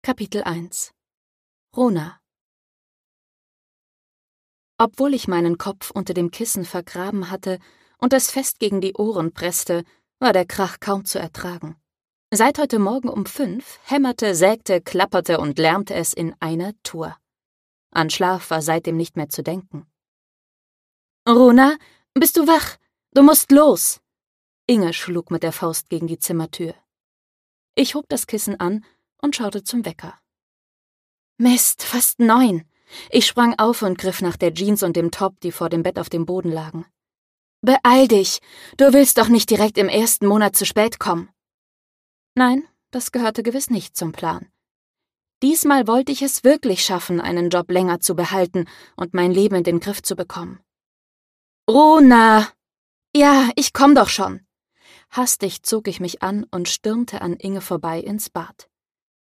Kapitel 1 Rona. Obwohl ich meinen Kopf unter dem Kissen vergraben hatte und es fest gegen die Ohren presste, war der Krach kaum zu ertragen. Seit heute Morgen um 5 hämmerte, sägte, klapperte und lärmte es in einer Tour. An Schlaf war seitdem nicht mehr zu denken. »Rona, bist du wach? Du musst los!« Inge schlug mit der Faust gegen die Zimmertür. Ich hob das Kissen an und schaute zum Wecker. Mist, fast 9. Ich sprang auf und griff nach der Jeans und dem Top, die vor dem Bett auf dem Boden lagen. »Beeil dich! Du willst doch nicht direkt im ersten Monat zu spät kommen!« Nein, das gehörte gewiss nicht zum Plan. Diesmal wollte ich es wirklich schaffen, einen Job länger zu behalten und mein Leben in den Griff zu bekommen. »Rona! Ja, ich komm doch schon!« Hastig zog ich mich an und stürmte an Inge vorbei ins Bad.